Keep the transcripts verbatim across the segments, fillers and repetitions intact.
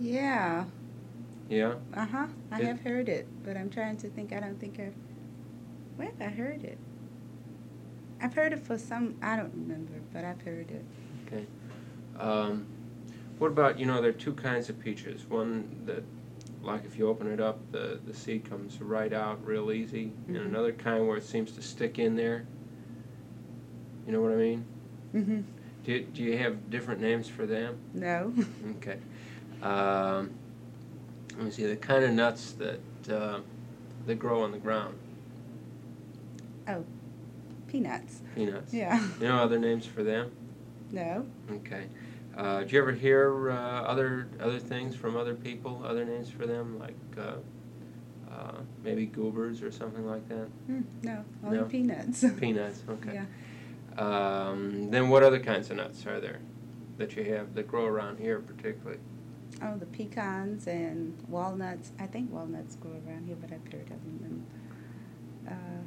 Yeah. Yeah? Uh-huh. I It, have heard it, but I'm trying to think. I don't think I... Where have I heard it? I've heard it for some... I don't remember, but I've heard it. okay. Um, what about, you know, there are two kinds of peaches. One that, like if you open it up, the, the seed comes right out real easy, Mm-hmm. and another kind where it seems to stick in there. You know what I mean? Mm-hmm. Do you, do you have different names for them? No. Okay. Um, let me see, the kind of nuts that, uh, that grow on the ground. Oh, peanuts. Peanuts. Yeah. You know other names for them? No. Okay. Uh, did you ever hear uh, other other things from other people, other names for them, like uh, uh, maybe goobers or something like that? Mm, no, only No? peanuts. Peanuts, okay. Yeah. Um, then what other kinds of nuts are there that you have that grow around here particularly? Oh, the pecans and walnuts. I think walnuts grow around here, but I've heard of them. And, uh,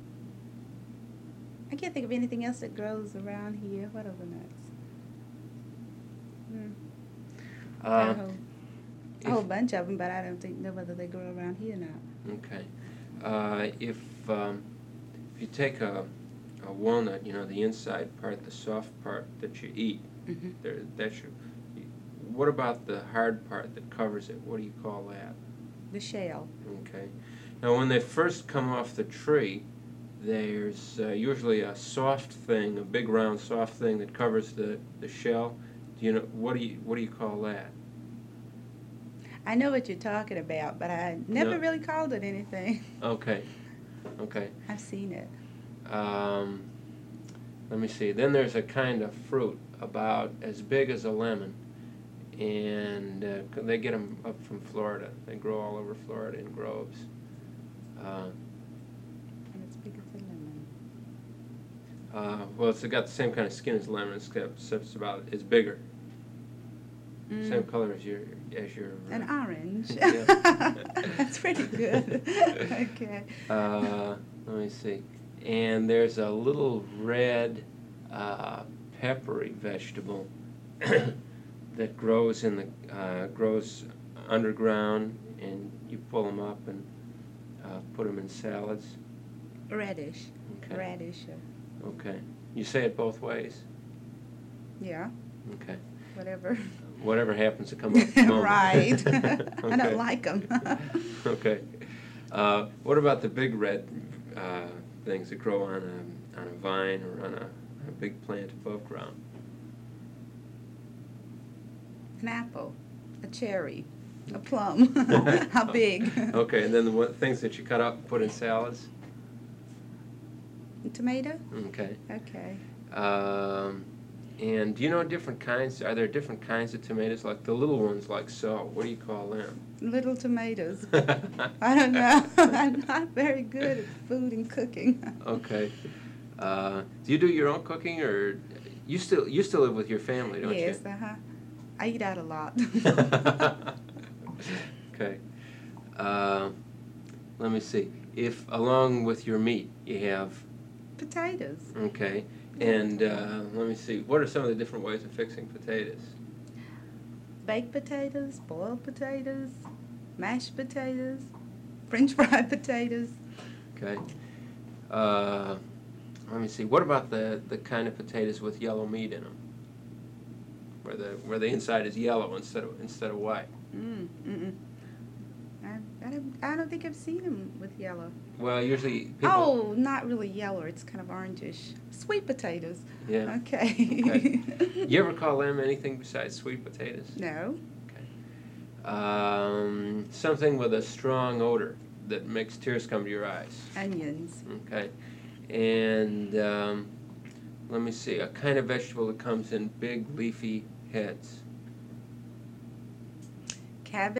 I can't think of anything else that grows around here. What other nuts? Hmm. Uh, a, whole, if- a whole bunch of them, but I don't think know whether they grow around here or not. Okay. Uh, if um, if you take a, a walnut, you know, the inside part, the soft part that you eat, Mm-hmm. there, that you. What about the hard part that covers it? What do you call that? The shell. Okay. Now, when they first come off the tree, there's uh, usually a soft thing, a big round soft thing that covers the, the shell. Do you know what do you what do you call that? I know what you're talking about, but I never No. really called it anything. Okay. Okay. I've seen it. Um, let me see. Then there's a kind of fruit about as big as a lemon, and uh, they get them up from Florida. They grow all over Florida in groves. Uh, And it's big as a lemon. uh, well, it's got the same kind of skin as lemon, except it's about it's bigger. Mm. Same color as your as your. Uh, An orange. Yeah. That's pretty good. Okay. Uh, let me see. And there's a little red, uh, peppery vegetable that grows in the uh, grows underground, and you pull them up and uh, put them in salads. Radish. Okay. Radish. uh, Okay. You say it both ways. Yeah. Okay. Whatever. Whatever happens to come up. at the moment. Right. I Okay. don't like them. Okay. Uh, what about the big red uh, things that grow on a on a vine or on a, a big plant above ground? An apple, a cherry, a plum. How big? Okay, and then the one, things that you cut up and put in salads. Tomato? Okay. Okay. Um, and do you know different kinds? Are there different kinds of tomatoes, like the little ones, like so? What do you call them? Little tomatoes. I don't know. I'm not very good at food and cooking. Okay. Uh, do you do your own cooking, or you still you still live with your family, don't Yes, you? uh-huh. I eat out a lot. Okay. Uh, let me see. If along with your meat you have, Potatoes. okay, and uh, let me see. What are some of the different ways of fixing potatoes? Baked potatoes, boiled potatoes, mashed potatoes, French fried potatoes. Okay. Uh, let me see. What about the, the kind of potatoes with yellow meat in them, where the where the inside is yellow instead of instead of white? Mm, mm-mm. I, I, don't, I don't think I've seen them with yellow. Well, usually people. Oh, not really yellow. It's kind of orangish. Sweet potatoes. Yeah. Okay. Okay. You ever call them anything besides sweet potatoes? No. Okay. Um, something with a strong odor that makes tears come to your eyes. Onions. Okay. And um, let me see, a kind of vegetable that comes in big leafy heads.